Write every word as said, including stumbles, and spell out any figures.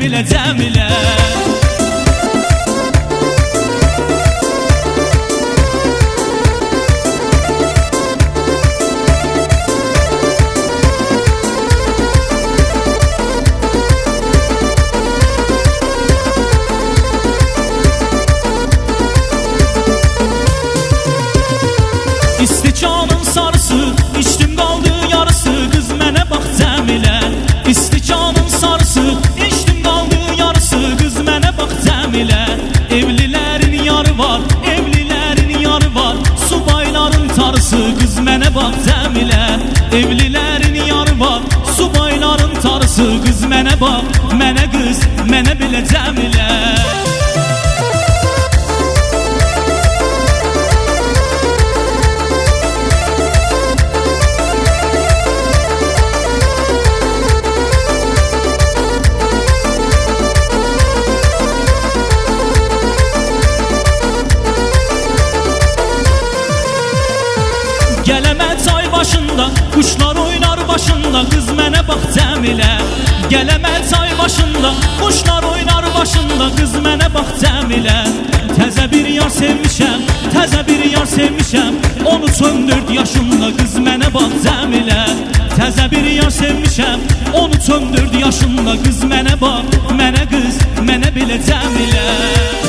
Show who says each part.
Speaker 1: belə Cəmilə.
Speaker 2: İstikanın sarısı, içdim qaldı yarısı, qız mənə bax Cəmilə. İstikanın sarısı, içdim qaldı yarısı, qız mənə bax Cəmilə. Evlilərin yarı var, evlilərin yarı var, subayların tarısı, qız mənə bax Cəmilə. Evlilərin yarı var, subayların tarısı, qız mənə bax, mənə qız, mənə belə Cəmilə. Gələmə çay başında, quşlar oynar başında, qız mənə bax Cəmilə. Gələmə çay başında, quşlar oynar başında, qız mənə bax Cəmilə. Təzə bir yar sevmişəm, təzə bir yar sevmişəm, on üç on dörd yaşında, qız mənə bax Cəmilə. Təzə bir yar sevmişəm, on üç on dörd yaşında, qız mənə bax, mənə qız, mənə belə Cəmilə.